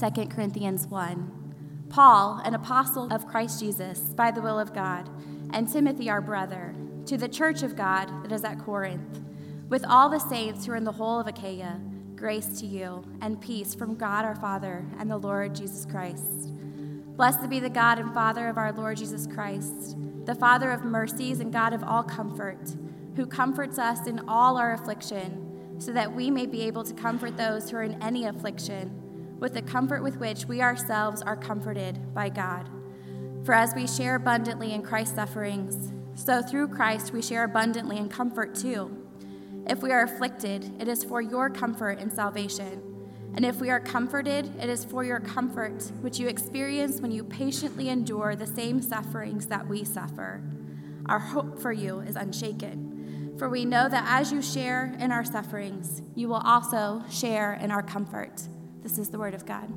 2 Corinthians 1. Paul, an apostle of Christ Jesus, by the will of God, and Timothy, our brother, to the church of God that is at Corinth, with all the saints who are in the whole of Achaia, grace to you, and peace from God our Father and the Lord Jesus Christ. Blessed be the God and Father of our Lord Jesus Christ, the Father of mercies and God of all comfort, who comforts us in all our affliction, so that we may be able to comfort those who are in any affliction, with the comfort with which we ourselves are comforted by God. For as we share abundantly in Christ's sufferings, so through Christ we share abundantly in comfort too. If we are afflicted, it is for your comfort and salvation. And if we are comforted, it is for your comfort, which you experience when you patiently endure the same sufferings that we suffer. Our hope for you is unshaken, for we know that as you share in our sufferings, you will also share in our comfort. This is the word of God.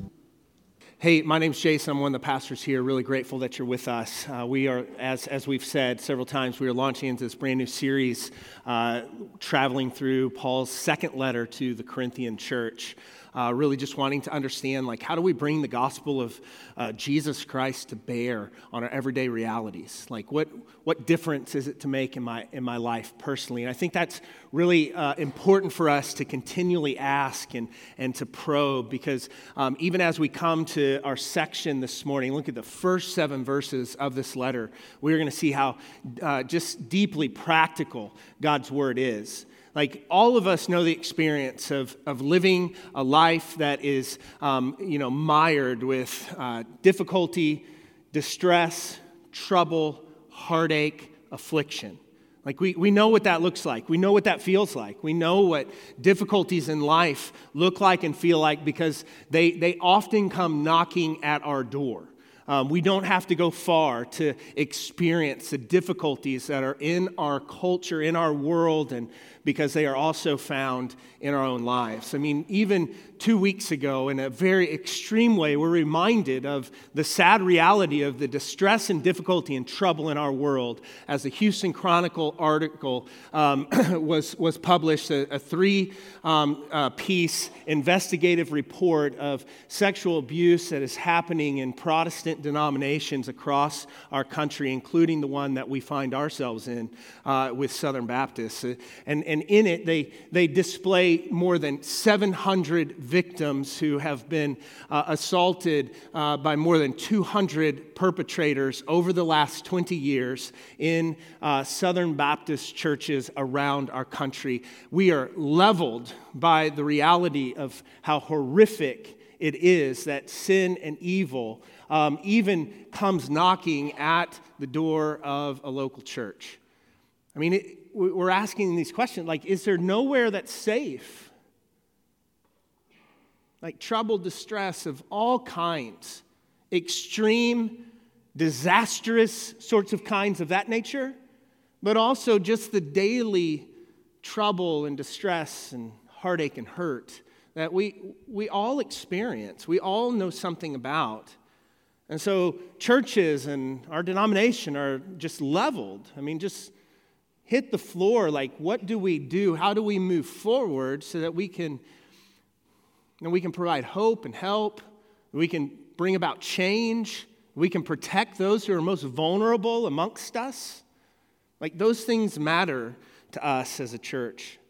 Hey, my name's Jason. I'm one of the pastors here. Really grateful that you're with us. We are, as we've said several times, we are launching into this brand new series, traveling through Paul's second letter to the Corinthian church. Really just wanting to understand, how do we bring the gospel of Jesus Christ to bear on our everyday realities? What difference is it to make in my life personally? And I think that's really important for us to continually ask and to probe, because even as we come to our section this morning, look at the first 7 verses of this letter, we're going to see how just deeply practical God's word is. All of us know the experience of living a life that is, mired with difficulty, distress, trouble, heartache, affliction. We know what that looks like. We know what that feels like. We know what difficulties in life look like and feel like, because they often come knocking at our door. We don't have to go far to experience the difficulties that are in our culture, in our world, and because they are also found in our own lives. Even 2 weeks ago, in a very extreme way, we're reminded of the sad reality of the distress and difficulty and trouble in our world, as the Houston Chronicle article was published, a 3-piece investigative report of sexual abuse that is happening in Protestant denominations across our country, including the one that we find ourselves in with Southern Baptists. And in it, they display more than 700 victims who have been assaulted by more than 200 perpetrators over the last 20 years in Southern Baptist churches around our country. We are leveled by the reality of how horrific it is that sin and evil even comes knocking at the door of a local church. We're asking these questions, is there nowhere that's safe? Trouble, distress of all kinds, extreme, disastrous sorts of kinds of that nature, but also just the daily trouble and distress and heartache and hurt that we all experience, we all know something about. And so churches and our denomination are just leveled. Just hit the floor. What do we do? How do we move forward so that we can provide hope and help? We can bring about change. We can protect those who are most vulnerable amongst us. Those things matter to us as a church.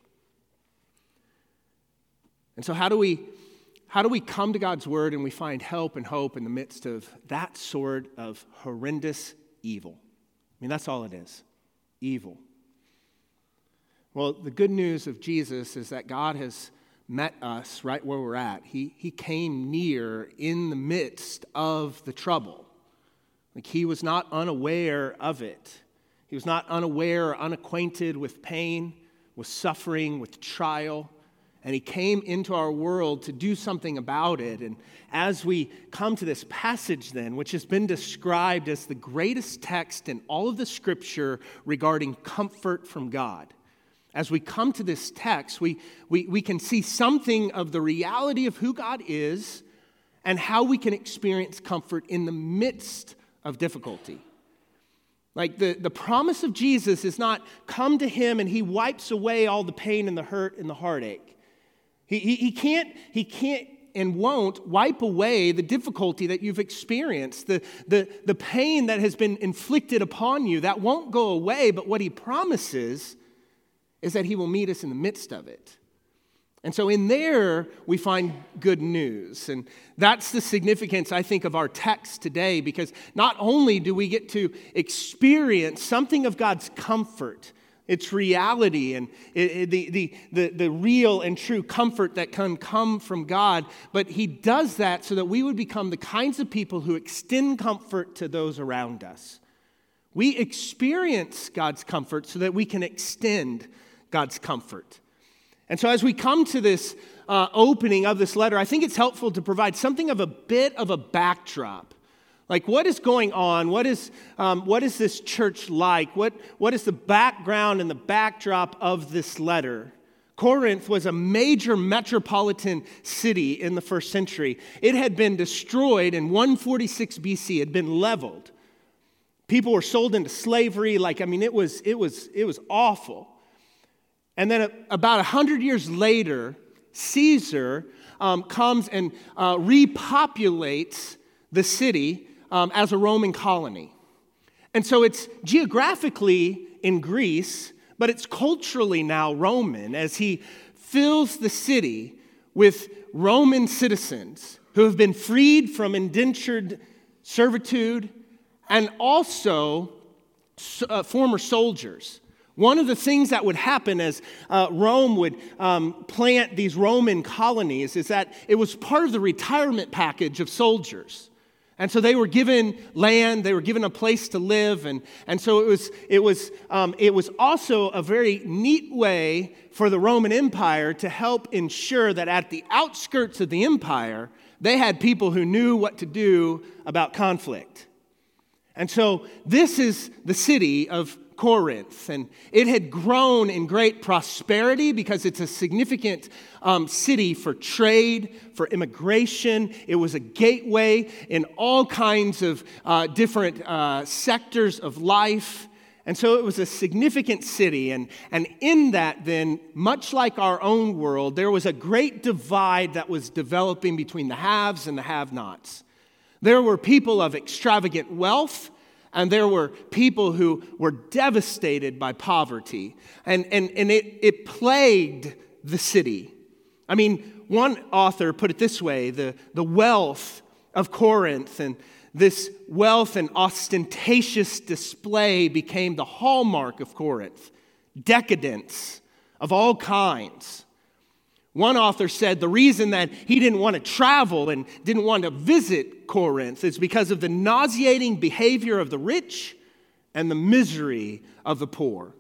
And so how do we come to God's word and we find help and hope in the midst of that sort of horrendous evil? That's all it is. Evil. Well, the good news of Jesus is that God has met us right where we're at. He came near in the midst of the trouble. He was not unaware of it. He was not unaware or unacquainted with pain, with suffering, with trial. And he came into our world to do something about it. And as we come to this passage then, which has been described as the greatest text in all of the Scripture regarding comfort from God, as we come to this text, we can see something of the reality of who God is and how we can experience comfort in the midst of difficulty. The promise of Jesus is not come to him and he wipes away all the pain and the hurt and the heartache. He can't and won't wipe away the difficulty that you've experienced, the pain that has been inflicted upon you. That won't go away, but what he promises is that he will meet us in the midst of it. And so in there, we find good news. And that's the significance, I think, of our text today, because not only do we get to experience something of God's comfort, its reality, and the real and true comfort that can come from God, but he does that so that we would become the kinds of people who extend comfort to those around us. We experience God's comfort so that we can extend God's comfort. And so as we come to this opening of this letter, I think it's helpful to provide something of a bit of a backdrop. Like, what is going on? What is this church like? What is the background and the backdrop of this letter? Corinth was a major metropolitan city in the first century. It had been destroyed in 146 BC. It had been leveled. People were sold into slavery. It was awful. And then about 100 years later, Caesar comes and repopulates the city as a Roman colony. And so it's geographically in Greece, but it's culturally now Roman, as he fills the city with Roman citizens who have been freed from indentured servitude and also former soldiers. One of the things that would happen as Rome would plant these Roman colonies is that it was part of the retirement package of soldiers. And so they were given land, they were given a place to live, and so it was also a very neat way for the Roman Empire to help ensure that at the outskirts of the empire, they had people who knew what to do about conflict. And so this is the city of Corinth, and it had grown in great prosperity because it's a significant city for trade, for immigration. It was a gateway in all kinds of different sectors of life. And so it was a significant city. And in that then, much like our own world, there was a great divide that was developing between the haves and the have-nots. There were people of extravagant wealth, and there were people who were devastated by poverty. And it plagued the city. I mean, one author put it this way: the wealth of Corinth and this wealth and ostentatious display became the hallmark of Corinth. Decadence of all kinds. One author said the reason that he didn't want to travel and didn't want to visit Corinth is because of the nauseating behavior of the rich and the misery of the poor.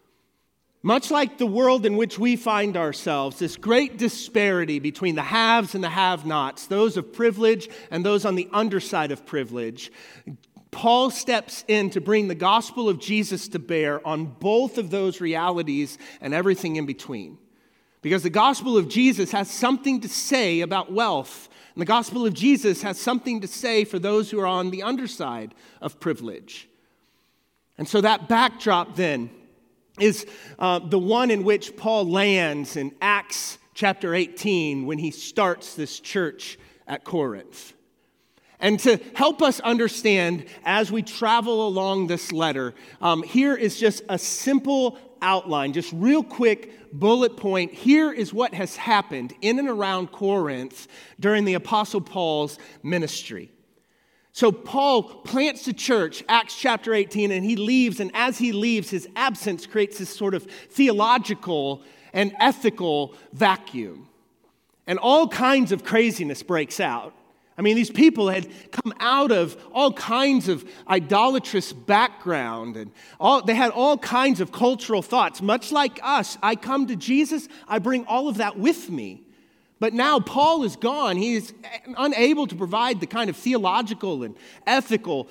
Much like the world in which we find ourselves, this great disparity between the haves and the have-nots, those of privilege and those on the underside of privilege, Paul steps in to bring the gospel of Jesus to bear on both of those realities and everything in between. Because the gospel of Jesus has something to say about wealth. And the gospel of Jesus has something to say for those who are on the underside of privilege. And so that backdrop then is the one in which Paul lands in Acts chapter 18 when he starts this church at Corinth. And to help us understand as we travel along this letter, here is just a simple outline, just real quick bullet point. Here is what has happened in and around Corinth during the Apostle Paul's ministry. So Paul plants the church, Acts chapter 18, and he leaves, and as he leaves, his absence creates this sort of theological and ethical vacuum. And all kinds of craziness breaks out. I mean, these people had come out of all kinds of idolatrous background, and they had all kinds of cultural thoughts. Much like us, I come to Jesus, I bring all of that with me. But now Paul is gone. He is unable to provide the kind of theological and ethical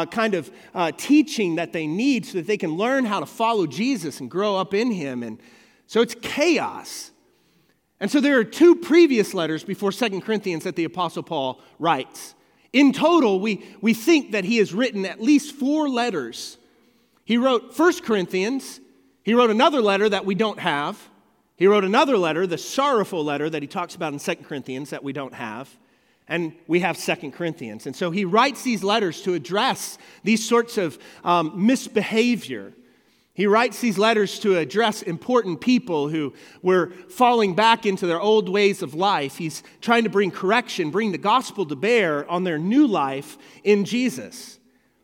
teaching that they need so that they can learn how to follow Jesus and grow up in him. And so it's chaos. And so there are two previous letters before 2 Corinthians that the Apostle Paul writes. In total, we think that he has written at least 4 letters. He wrote 1 Corinthians. He wrote another letter that we don't have. He wrote another letter, the sorrowful letter that he talks about in 2 Corinthians that we don't have. And we have 2 Corinthians. And so he writes these letters to address these sorts of misbehavior. He writes these letters to address important people who were falling back into their old ways of life. He's trying to bring correction, bring the gospel to bear on their new life in Jesus.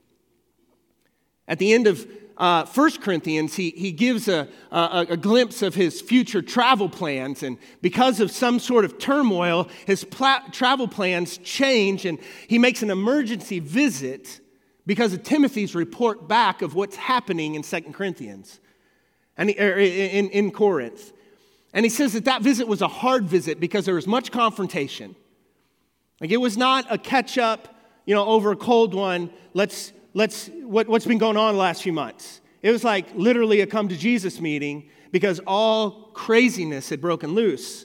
At the end of 1 Corinthians, he gives a glimpse of his future travel plans. And because of some sort of turmoil, his travel plans change, and he makes an emergency visit because of Timothy's report back of what's happening in 2 Corinthians, and in Corinth. And he says that visit was a hard visit because there was much confrontation. Like, it was not a catch up, over a cold one, what's been going on the last few months. It was like literally a come to Jesus meeting because all craziness had broken loose.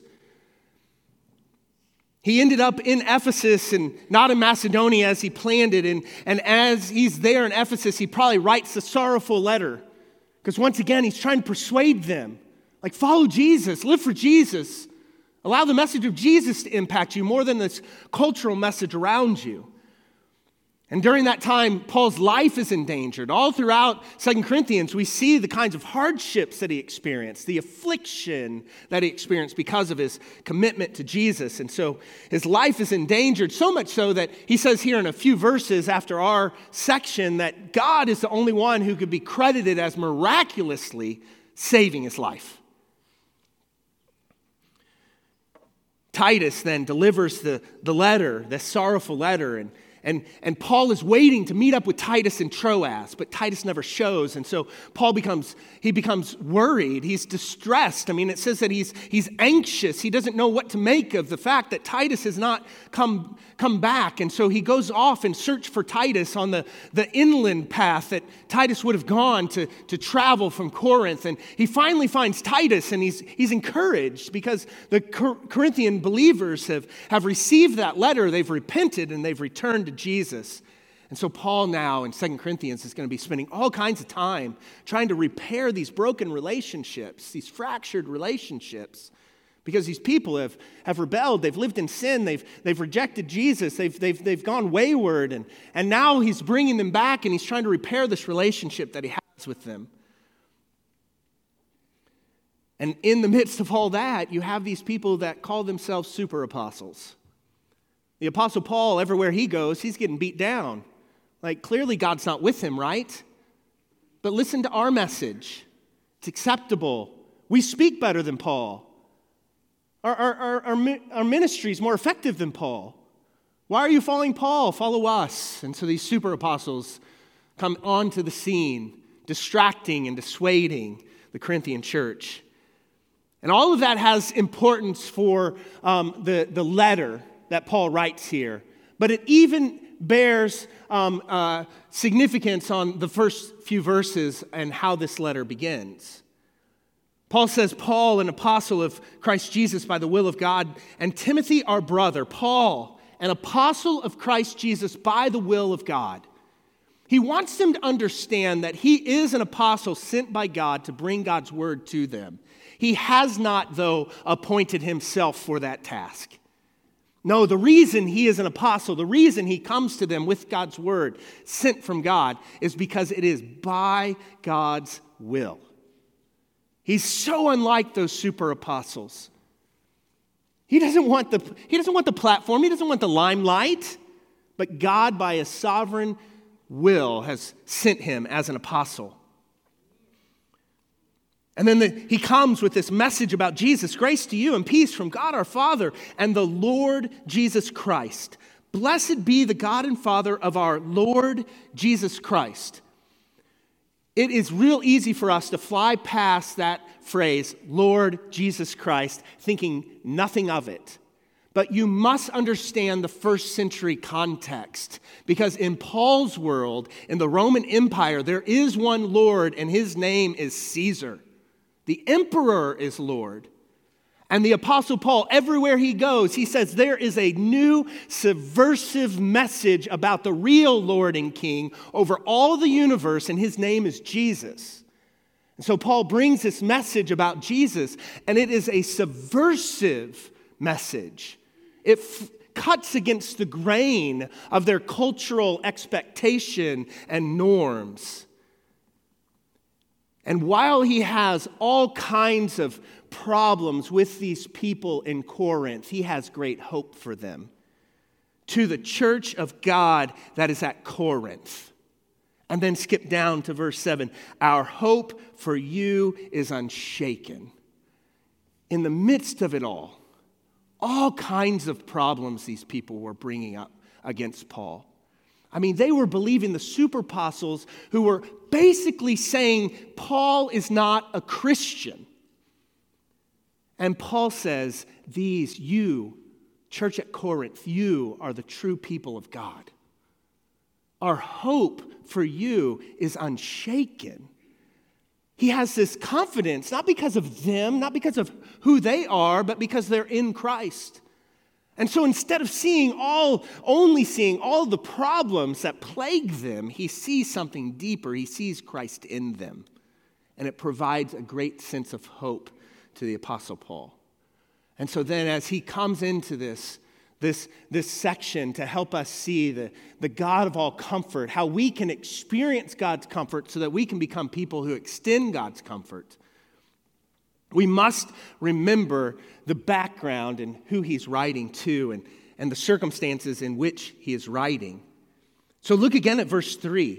He ended up in Ephesus and not in Macedonia as he planned it. And as he's there in Ephesus, he probably writes a sorrowful letter. Because once again, he's trying to persuade them. Like, follow Jesus, live for Jesus. Allow the message of Jesus to impact you more than this cultural message around you. And during that time, Paul's life is endangered. All throughout 2 Corinthians, we see the kinds of hardships that he experienced, the affliction that he experienced because of his commitment to Jesus. And so his life is endangered, so much so that he says here in a few verses after our section that God is the only one who could be credited as miraculously saving his life. Titus then delivers the letter, the sorrowful letter, and Paul is waiting to meet up with Titus in Troas, but Titus never shows. And so Paul becomes worried. He's distressed. I mean, it says that he's anxious. He doesn't know what to make of the fact that Titus has not come back. And so he goes off and search for Titus on the inland path that Titus would have gone to travel from Corinth. And he finally finds Titus, and he's encouraged because the Corinthian believers have received that letter. They've repented and they've returned to Jesus. And so Paul now in 2 Corinthians is going to be spending all kinds of time trying to repair these broken relationships, these fractured relationships, because these people have rebelled, they've lived in sin, they've rejected Jesus, they've gone wayward, and now he's bringing them back and he's trying to repair this relationship that he has with them. And in the midst of all that, you have these people that call themselves super apostles. The Apostle Paul, everywhere he goes, he's getting beat down. Like, clearly God's not with him, right? But listen to our message. It's acceptable. We speak better than Paul. Our ministry is more effective than Paul. Why are you following Paul? Follow us. And so these super apostles come onto the scene, distracting and dissuading the Corinthian church. And all of that has importance for the letter that Paul writes here. But it even bears significance on the first few verses and how this letter begins. Paul says, Paul, an apostle of Christ Jesus by the will of God, and Timothy, our brother. Paul, an apostle of Christ Jesus by the will of God. He wants them to understand that he is an apostle sent by God to bring God's word to them. He has not, though, appointed himself for that task. No, the reason he is an apostle, the reason he comes to them with God's word sent from God is because it is by God's will. He's so unlike those super apostles. He doesn't want the platform, he doesn't want the limelight, but God by his sovereign will has sent him as an apostle. And then he comes with this message about Jesus, grace to you and peace from God our Father and the Lord Jesus Christ. Blessed be the God and Father of our Lord Jesus Christ. It is real easy for us to fly past that phrase, Lord Jesus Christ, thinking nothing of it. But you must understand the first century context, because in Paul's world, in the Roman Empire, there is one Lord and his name is Caesar. The emperor is Lord. And the Apostle Paul, everywhere he goes, he says there is a new subversive message about the real Lord and King over all the universe, and his name is Jesus. And so Paul brings this message about Jesus, and it is a subversive message. It cuts against the grain of their cultural expectation and norms. And while he has all kinds of problems with these people in Corinth, he has great hope for them. To the church of God that is at Corinth. And then skip down to verse 7. Our hope for you is unshaken. In the midst of it all kinds of problems these people were bringing up against Paul. I mean, they were believing the super apostles who were basically saying Paul is not a Christian. And Paul says, you, church at Corinth, you are the true people of God. Our hope for you is unshaken. He has this confidence, not because of them, not because of who they are, but because they're in Christ. And so instead of only seeing all the problems that plague them, he sees something deeper. He sees Christ in them. And it provides a great sense of hope to the Apostle Paul. And so then as he comes into this section to help us see the God of all comfort, how we can experience God's comfort so that we can become people who extend God's comfort, we must remember the background and who he's writing to and the circumstances in which he is writing. So look again at verse 3.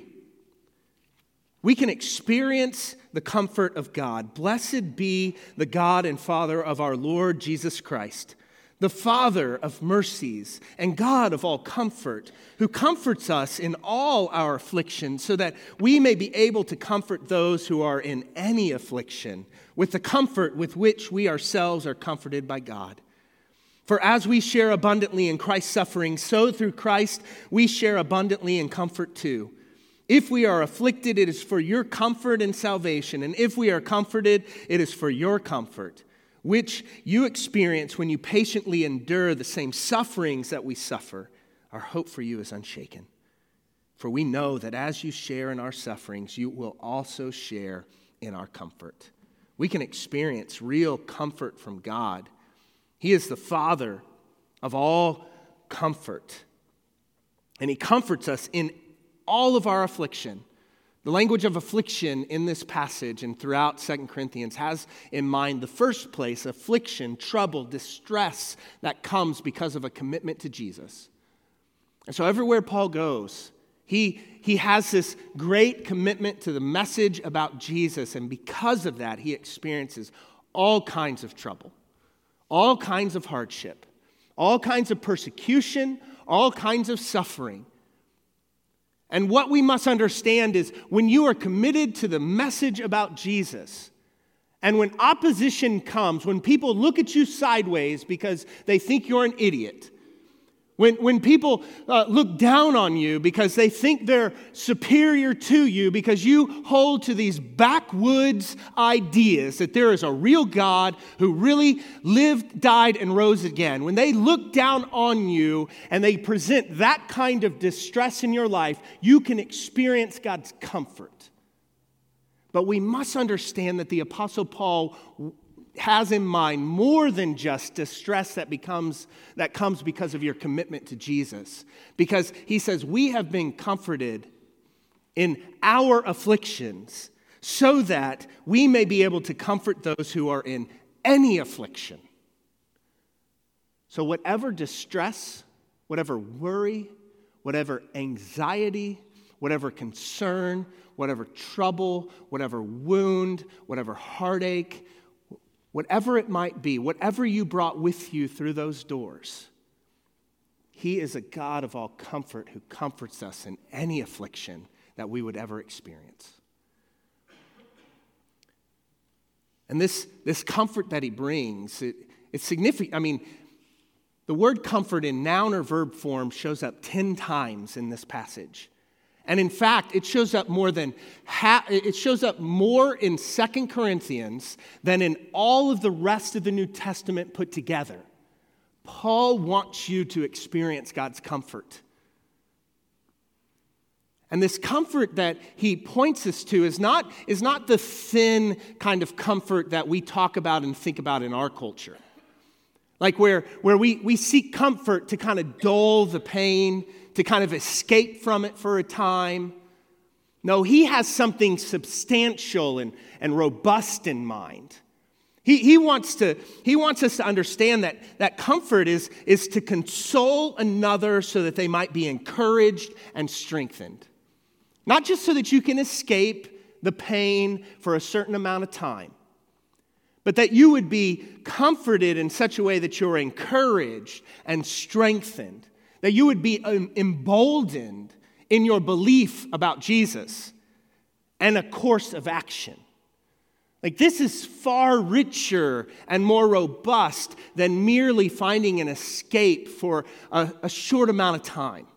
We can experience the comfort of God. Blessed be the God and Father of our Lord Jesus Christ, the Father of mercies and God of all comfort, who comforts us in all our affliction, so that we may be able to comfort those who are in any affliction with the comfort with which we ourselves are comforted by God. For as we share abundantly in Christ's suffering, so through Christ we share abundantly in comfort too. If we are afflicted, it is for your comfort and salvation, and if we are comforted, it is for your comfort, which you experience when you patiently endure the same sufferings that we suffer. Our hope for you is unshaken. For we know that as you share in our sufferings, you will also share in our comfort. We can experience real comfort from God. He is the Father of all comfort. And he comforts us in all of our affliction. The language of affliction in this passage and throughout 2 Corinthians has in mind the first place affliction, trouble, distress that comes because of a commitment to Jesus. And so everywhere Paul goes, he has this great commitment to the message about Jesus, and because of that, he experiences all kinds of trouble, all kinds of hardship, all kinds of persecution, all kinds of suffering. And what we must understand is when you are committed to the message about Jesus, and when opposition comes, when people look at you sideways because they think you're an idiot, when people look down on you because they think they're superior to you because you hold to these backwoods ideas that there is a real God who really lived, died, and rose again, when they look down on you and they present that kind of distress in your life, you can experience God's comfort. But we must understand that the Apostle Paul has in mind more than just distress that comes because of your commitment to Jesus. Because he says, we have been comforted in our afflictions so that we may be able to comfort those who are in any affliction. So whatever distress, whatever worry, whatever anxiety, whatever concern, whatever trouble, whatever wound, whatever heartache, whatever it might be, whatever you brought with you through those doors, he is a God of all comfort who comforts us in any affliction that we would ever experience. And this comfort that he brings, it's significant. I mean, the word comfort in noun or verb form shows up 10 times in this passage. And in fact, it shows up more in 2 Corinthians than in all of the rest of the New Testament put together. Paul wants you to experience God's comfort. And this comfort that he points us to is not the thin kind of comfort that we talk about and think about in our culture. Like where we seek comfort to kind of dull the pain, to kind of escape from it for a time. No, he has something substantial and robust in mind. He wants us to understand that comfort is to console another so that they might be encouraged and strengthened. Not just so that you can escape the pain for a certain amount of time, but that you would be comforted in such a way that you're encouraged and strengthened, that you would be emboldened in your belief about Jesus and a course of action. Like, this is far richer and more robust than merely finding an escape for a short amount of time.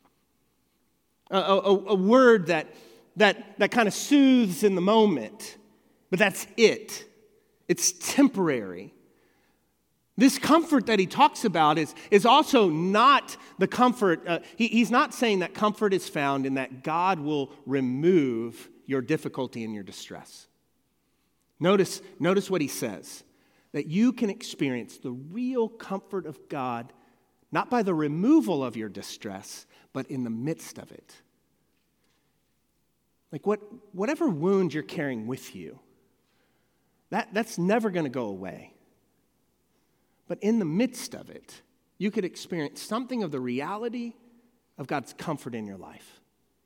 A word that kind of soothes in the moment, but that's it. It's temporary. This comfort that he talks about is also not the comfort. He's not saying that comfort is found in that God will remove your difficulty and your distress. Notice what he says, that you can experience the real comfort of God, not by the removal of your distress, but in the midst of it. Like whatever wound you're carrying with you, that's never going to go away. But in the midst of it, you could experience something of the reality of God's comfort in your life.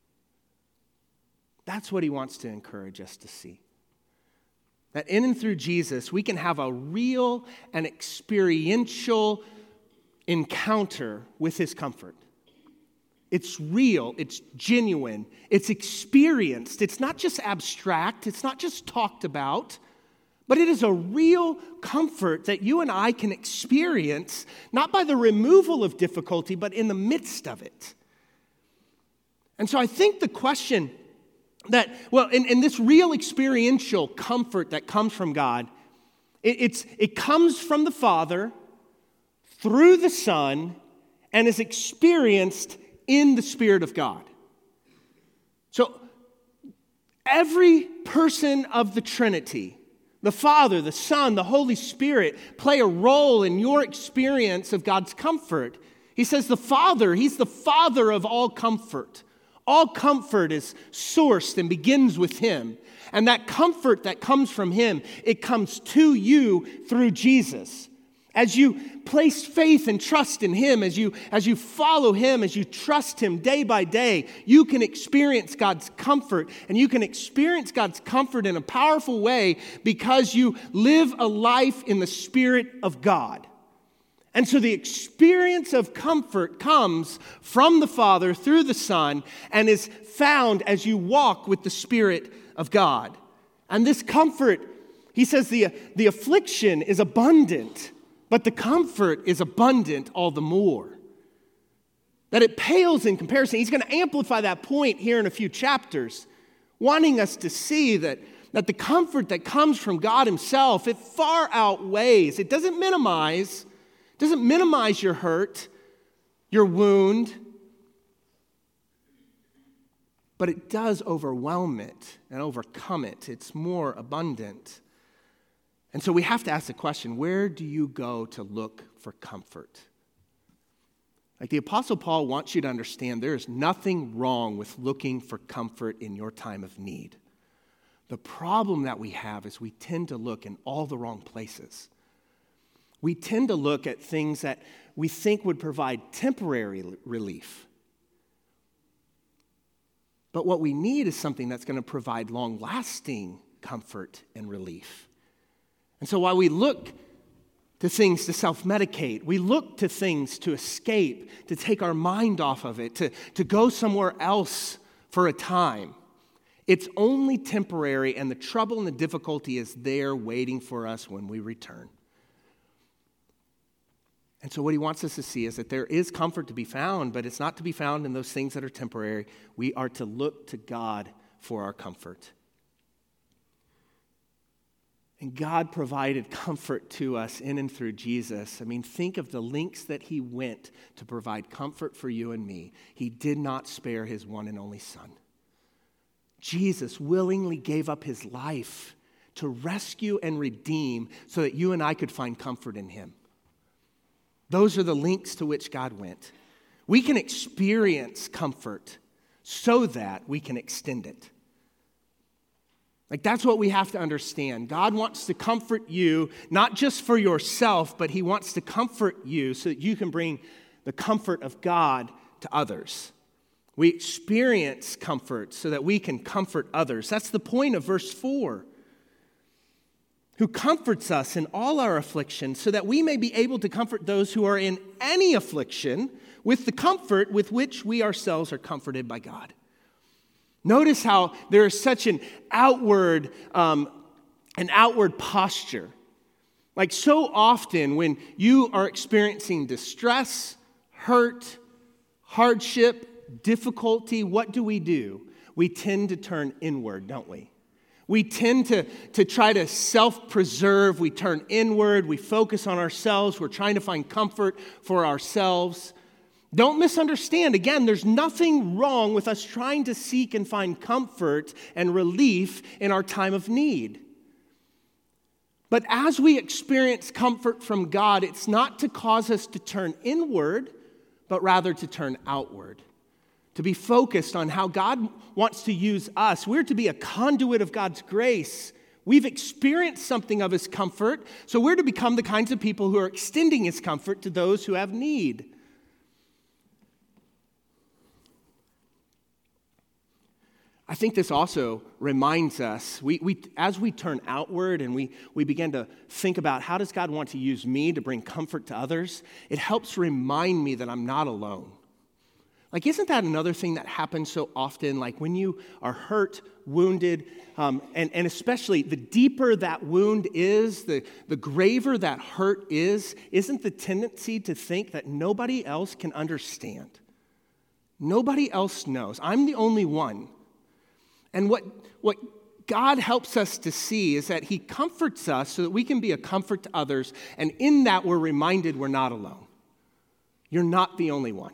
That's what he wants to encourage us to see. That in and through Jesus, we can have a real and experiential encounter with his comfort. It's real, it's genuine, it's experienced. It's not just abstract, it's not just talked about, but it is a real comfort that you and I can experience, not by the removal of difficulty, but in the midst of it. And so I think the question that, in this real experiential comfort that comes from God, it comes from the Father through the Son and is experienced in the Spirit of God. So every person of the Trinity, the Father, the Son, the Holy Spirit, play a role in your experience of God's comfort. He says the Father, he's the Father of all comfort. All comfort is sourced and begins with him. And that comfort that comes from him, it comes to you through Jesus. As you place faith and trust in him, as you follow him, as you trust him day by day, you can experience God's comfort. And you can experience God's comfort in a powerful way because you live a life in the Spirit of God. And so the experience of comfort comes from the Father through the Son and is found as you walk with the Spirit of God. And this comfort, he says the affliction is abundant, but the comfort is abundant all the more. That it pales in comparison. He's going to amplify that point here in a few chapters, wanting us to see that the comfort that comes from God himself, it far outweighs, it doesn't minimize your hurt, your wound, but it does overwhelm it and overcome it. It's more abundant. And so we have to ask the question, where do you go to look for comfort? Like the Apostle Paul wants you to understand there is nothing wrong with looking for comfort in your time of need. The problem that we have is we tend to look in all the wrong places. We tend to look at things that we think would provide temporary relief. But what we need is something that's going to provide long-lasting comfort and relief. And so while we look to things to self-medicate, we look to things to escape, to take our mind off of it, to go somewhere else for a time, it's only temporary, and the trouble and the difficulty is there waiting for us when we return. And so what he wants us to see is that there is comfort to be found, but it's not to be found in those things that are temporary. We are to look to God for our comfort. And God provided comfort to us in and through Jesus. I mean, think of the lengths that he went to provide comfort for you and me. He did not spare his one and only Son. Jesus willingly gave up his life to rescue and redeem so that you and I could find comfort in him. Those are the lengths to which God went. We can experience comfort so that we can extend it. Like, that's what we have to understand. God wants to comfort you, not just for yourself, but he wants to comfort you so that you can bring the comfort of God to others. We experience comfort so that we can comfort others. That's the point of verse 4. Who comforts us in all our affliction so that we may be able to comfort those who are in any affliction with the comfort with which we ourselves are comforted by God. Notice how there is such an outward posture. Like, so often when you are experiencing distress, hurt, hardship, difficulty, what do? We tend to turn inward, don't we? We tend to try to self-preserve. We turn inward. We focus on ourselves. We're trying to find comfort for ourselves. Don't misunderstand. Again, there's nothing wrong with us trying to seek and find comfort and relief in our time of need. But as we experience comfort from God, it's not to cause us to turn inward, but rather to turn outward, to be focused on how God wants to use us. We're to be a conduit of God's grace. We've experienced something of his comfort, so we're to become the kinds of people who are extending his comfort to those who have need. I think this also reminds us, as we turn outward and we begin to think about how does God want to use me to bring comfort to others, it helps remind me that I'm not alone. Like, isn't that another thing that happens so often? Like, when you are hurt, wounded, and especially the deeper that wound is, the graver that hurt is, isn't the tendency to think that nobody else can understand? Nobody else knows. I'm the only one. And what God helps us to see is that he comforts us so that we can be a comfort to others, and in that we're reminded we're not alone. You're not the only one.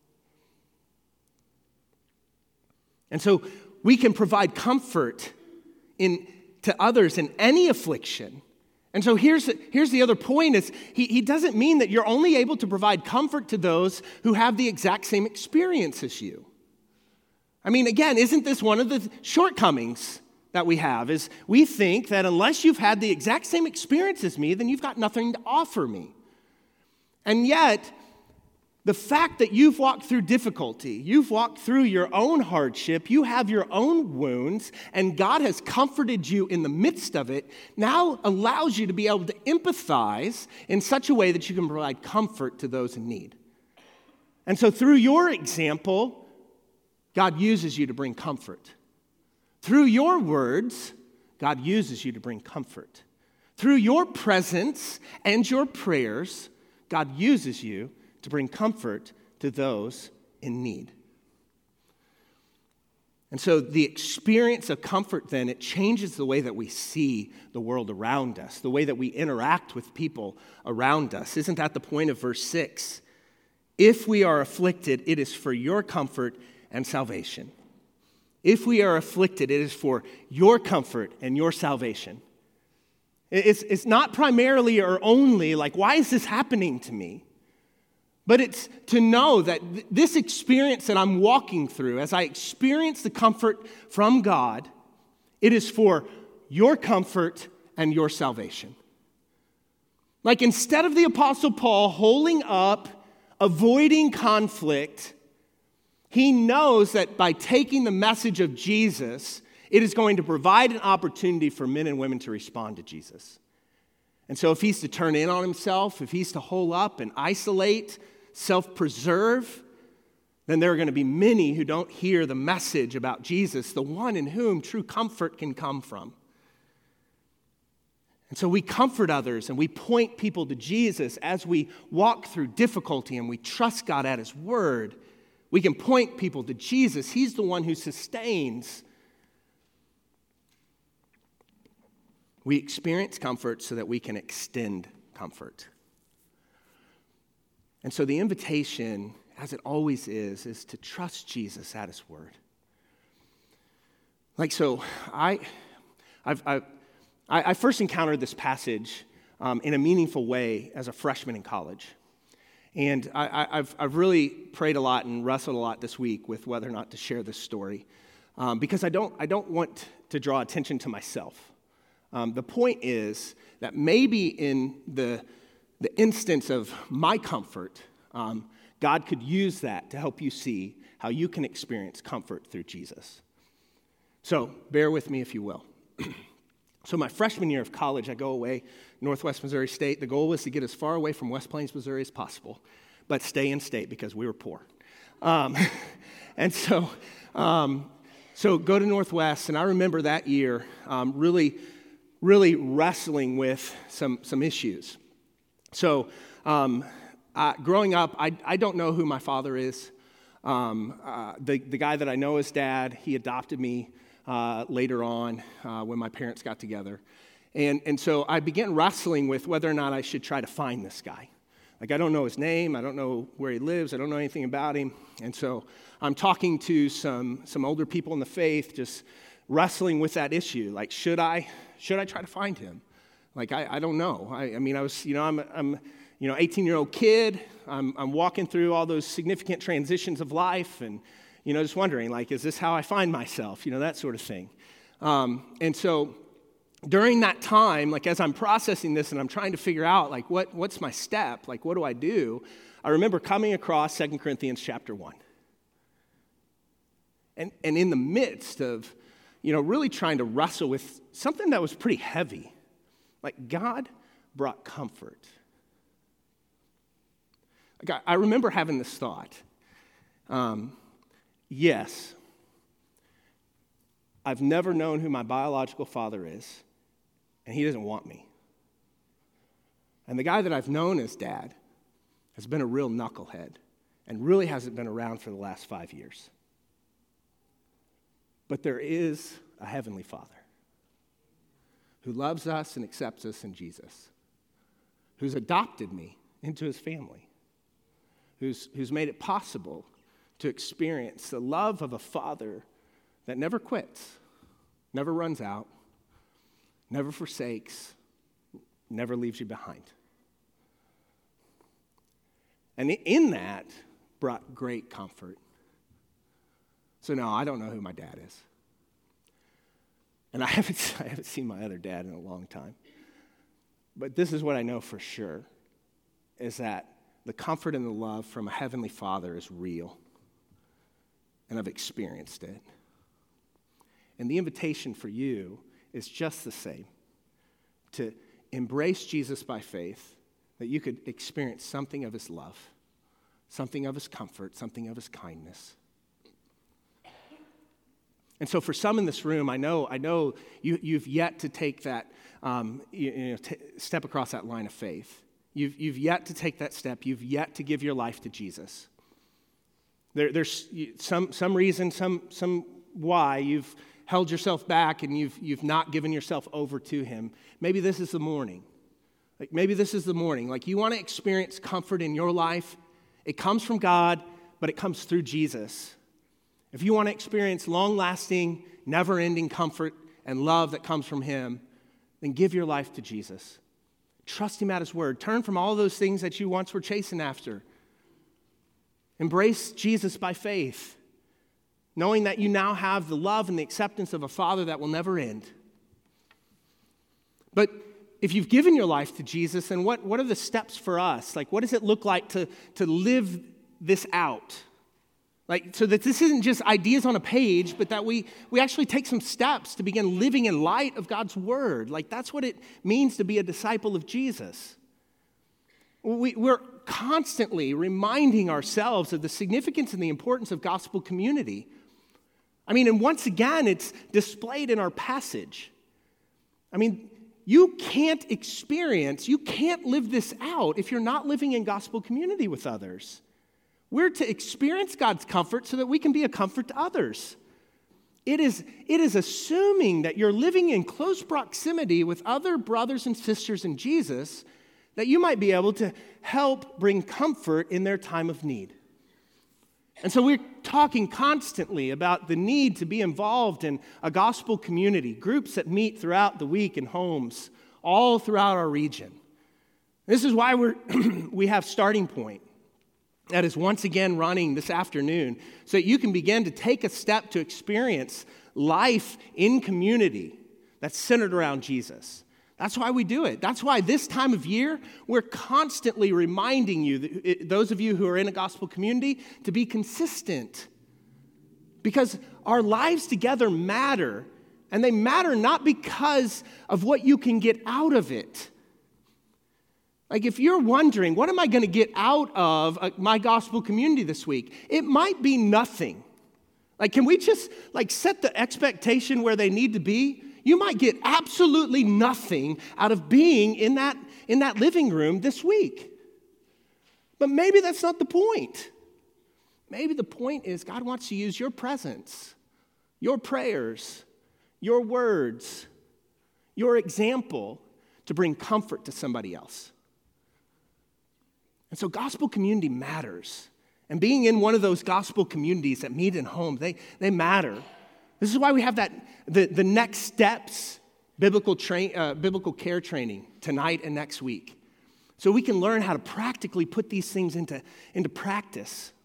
And so we can provide comfort to others in any affliction. And so here's the other point is he doesn't mean that you're only able to provide comfort to those who have the exact same experience as you. I mean, again, isn't this one of the shortcomings that we have? Is we think that unless you've had the exact same experience as me, then you've got nothing to offer me. And yet, the fact that you've walked through difficulty, you've walked through your own hardship, you have your own wounds, and God has comforted you in the midst of it, now allows you to be able to empathize in such a way that you can provide comfort to those in need. And so through your example, God uses you to bring comfort. Through your words, God uses you to bring comfort. Through your presence and your prayers, God uses you to bring comfort to those in need. And so the experience of comfort then, it changes the way that we see the world around us, the way that we interact with people around us. Isn't that the point of verse 6? If we are afflicted, it is for your comfort and salvation. If we are afflicted, it is for your comfort and your salvation. It's not primarily or only like, why is this happening to me? But it's to know that this experience that I'm walking through, as I experience the comfort from God, it is for your comfort and your salvation. Like, instead of the Apostle Paul holding up, avoiding conflict, he knows that by taking the message of Jesus, it is going to provide an opportunity for men and women to respond to Jesus. And so if he's to turn in on himself, if he's to hole up and isolate, self-preserve, then there are going to be many who don't hear the message about Jesus, the one in whom true comfort can come from. And so we comfort others and we point people to Jesus as we walk through difficulty and we trust God at his word. We can point people to Jesus. He's the one who sustains. We experience comfort so that we can extend comfort. And so the invitation, as it always is to trust Jesus at his word. Like, so I first encountered this passage in a meaningful way as a freshman in college. And I've really prayed a lot and wrestled a lot this week with whether or not to share this story, because I don't want to draw attention to myself. The point is that maybe in the instance of my comfort, God could use that to help you see how you can experience comfort through Jesus. So bear with me if you will. So my freshman year of college, I go away, Northwest Missouri State. The goal was to get as far away from West Plains, Missouri as possible, but stay in state because we were poor. And so go to Northwest, and I remember that year really wrestling with some issues. So growing up, I don't know who my father is. The guy that I know as Dad, he adopted me later on when my parents got together. And so I began wrestling with whether or not I should try to find this guy. Like, I don't know his name. I don't know where he lives. I don't know anything about him. And so I'm talking to some older people in the faith, just wrestling with that issue. Like, should I try to find him? Like, I don't know. I mean, I was, I'm 18-year-old kid. I'm walking through all those significant transitions of life and, just wondering, like, is this how I find myself? That sort of thing. And so during that time, like, as I'm processing this and I'm trying to figure out, like, what's my step? Like, what do I do? I remember coming across 2 Corinthians chapter 1. And in the midst of, really trying to wrestle with something that was pretty heavy, like, God brought comfort. Like, I remember having this thought. Yes, I've never known who my biological father is, and he doesn't want me. And the guy that I've known as Dad has been a real knucklehead and really hasn't been around for the last 5 years. But there is a heavenly Father who loves us and accepts us in Jesus, who's adopted me into his family, who's made it possible to experience the love of a Father that never quits, never runs out, never forsakes, never leaves you behind. And in that brought great comfort. So no, I don't know who my dad is. And I haven't seen my other dad in a long time. But this is what I know for sure, is that the comfort and the love from a heavenly Father is real. And I've experienced it. And the invitation for you is just the same, to embrace Jesus by faith, that you could experience something of his love, something of his comfort, something of his kindness. And so for some in this room, I know you've yet to take that, step across that line of faith. You've yet to take that step. You've yet to give your life to Jesus. There's some reason, some why you've held yourself back and you've not given yourself over to him. Maybe this is the morning. Like, you want to experience comfort in your life. It comes from God, but it comes through Jesus. If you want to experience long-lasting, never-ending comfort and love that comes from him, then give your life to Jesus. Trust him at his word. Turn from all those things that you once were chasing after. Embrace Jesus by faith, knowing that you now have the love and the acceptance of a Father that will never end. But if you've given your life to Jesus, then what are the steps for us? Like, what does it look like to live this out? Like, so that this isn't just ideas on a page, but that we actually take some steps to begin living in light of God's word. Like, that's what it means to be a disciple of Jesus. We're constantly reminding ourselves of the significance and the importance of gospel community. I mean, and once again, it's displayed in our passage. I mean, you can't live this out if you're not living in gospel community with others. We're to experience God's comfort so that we can be a comfort to others. It is assuming that you're living in close proximity with other brothers and sisters in Jesus that you might be able to help bring comfort in their time of need. And so we're talking constantly about the need to be involved in a gospel community, groups that meet throughout the week in homes, all throughout our region. This is why we have Starting Point that is once again running this afternoon so that you can begin to take a step to experience life in community that's centered around Jesus. That's why we do it. That's why this time of year, we're constantly reminding you, those of you who are in a gospel community, to be consistent. Because our lives together matter, and they matter not because of what you can get out of it. Like if you're wondering, what am I going to get out of my gospel community this week? It might be nothing. Like, can we just set the expectation where they need to be? You might get absolutely nothing out of being in that living room this week. But maybe that's not the point. Maybe the point is God wants to use your presence, your prayers, your words, your example to bring comfort to somebody else. And so gospel community matters. And being in one of those gospel communities that meet in homes, they matter. This is why we have the next steps biblical care training tonight and next week. So we can learn how to practically put these things into practice.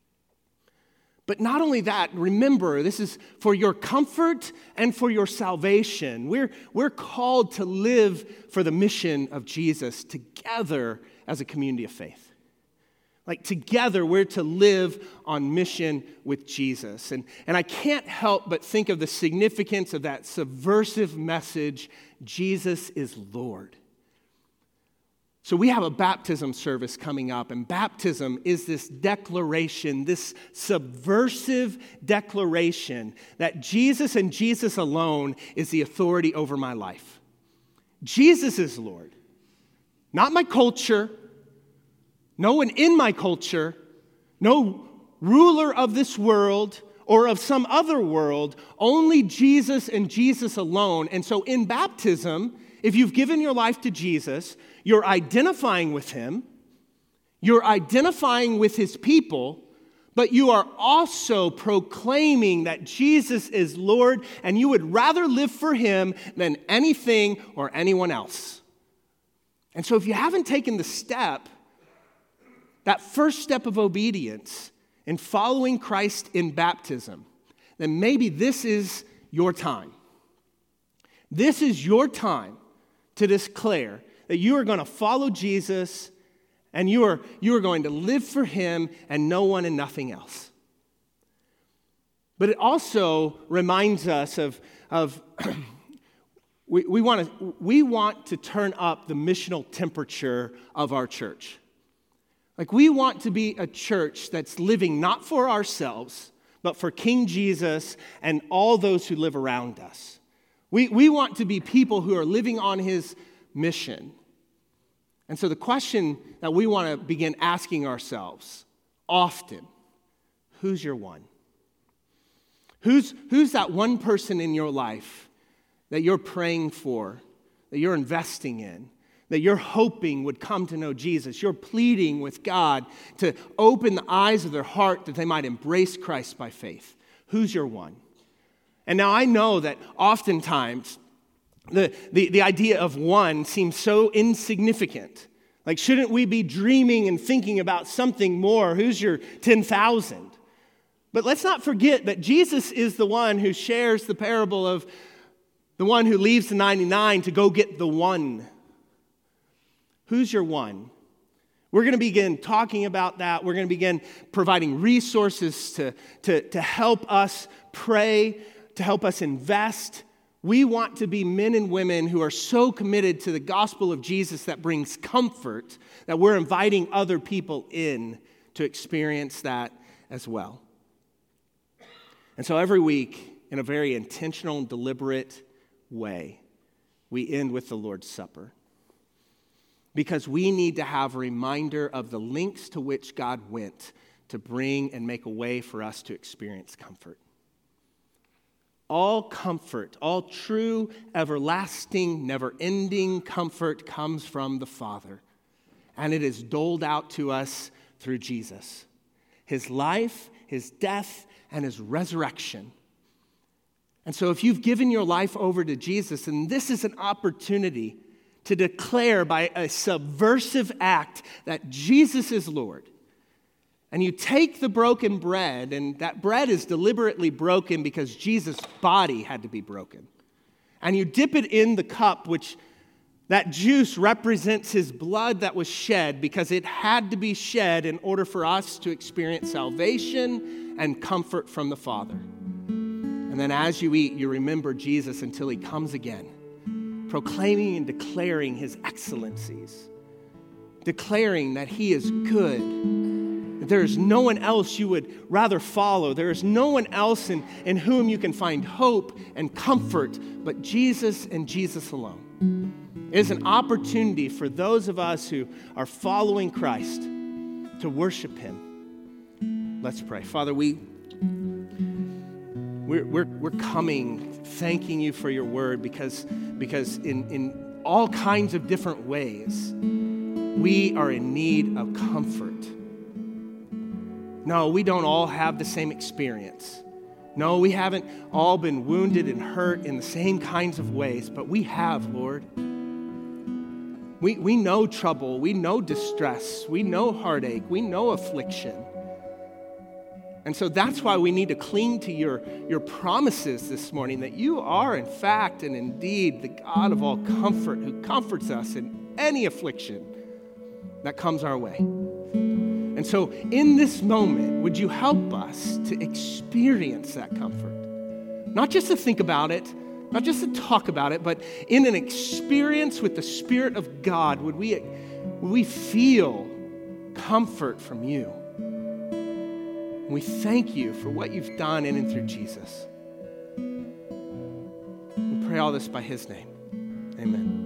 But not only that, remember, this is for your comfort and for your salvation. We're called to live for the mission of Jesus together as a community of faith. Like together, we're to live on mission with Jesus. And I can't help but think of the significance of that subversive message, Jesus is Lord. So we have a baptism service coming up, and baptism is this declaration, this subversive declaration that Jesus and Jesus alone is the authority over my life. Jesus is Lord, not my culture, no one in my culture, no ruler of this world or of some other world, only Jesus and Jesus alone. And so in baptism, if you've given your life to Jesus, you're identifying with him, you're identifying with his people, but you are also proclaiming that Jesus is Lord and you would rather live for him than anything or anyone else. And so if you haven't taken the step, that first step of obedience in following Christ in baptism, then maybe this is your time. This is your time to declare that you are going to follow Jesus and you are going to live for him and no one and nothing else. But it also reminds us of we want to turn up the missional temperature of our church. Like we want to be a church that's living not for ourselves, but for King Jesus and all those who live around us. We want to be people who are living on his mission. And so the question that we want to begin asking ourselves often, who's your one? Who's that one person in your life that you're praying for, that you're investing in, that you're hoping would come to know Jesus? You're pleading with God to open the eyes of their heart that they might embrace Christ by faith. Who's your one? And now I know that oftentimes the idea of one seems so insignificant. Like, shouldn't we be dreaming and thinking about something more? Who's your 10,000? But let's not forget that Jesus is the one who shares the parable of the one who leaves the 99 to go get the one. Who's your one? We're going to begin talking about that. We're going to begin providing resources to help us pray, to help us invest. We want to be men and women who are so committed to the gospel of Jesus that brings comfort that we're inviting other people in to experience that as well. And so every week, in a very intentional and deliberate way, we end with the Lord's Supper. Because we need to have a reminder of the lengths to which God went to bring and make a way for us to experience comfort. all comfort, all true, everlasting, never-ending comfort comes from the Father. And it is doled out to us through Jesus. His life, his death, and his resurrection. And so if you've given your life over to Jesus, and this is an opportunity to declare by a subversive act that Jesus is Lord, and you take the broken bread, and that bread is deliberately broken because Jesus' body had to be broken, and you dip it in the cup, which that juice represents his blood that was shed because it had to be shed in order for us to experience salvation and comfort from the Father. And then as you eat, you remember Jesus until he comes again, proclaiming and declaring his excellencies, declaring that he is good. There is no one else you would rather follow. There is no one else in whom you can find hope and comfort but Jesus and Jesus alone. It is an opportunity for those of us who are following Christ to worship him. Let's pray. Father, we're coming thanking you for your word because in all kinds of different ways, we are in need of comfort. No, we don't all have the same experience. No, we haven't all been wounded and hurt in the same kinds of ways, but we have, Lord. We know trouble, we know distress, we know heartache, we know affliction. And so that's why we need to cling to your promises this morning, that you are in fact and indeed the God of all comfort who comforts us in any affliction that comes our way. And so in this moment, would you help us to experience that comfort? Not just to think about it, not just to talk about it, but in an experience with the Spirit of God, would we feel comfort from you? And we thank you for what you've done in and through Jesus. We pray all this by his name. Amen.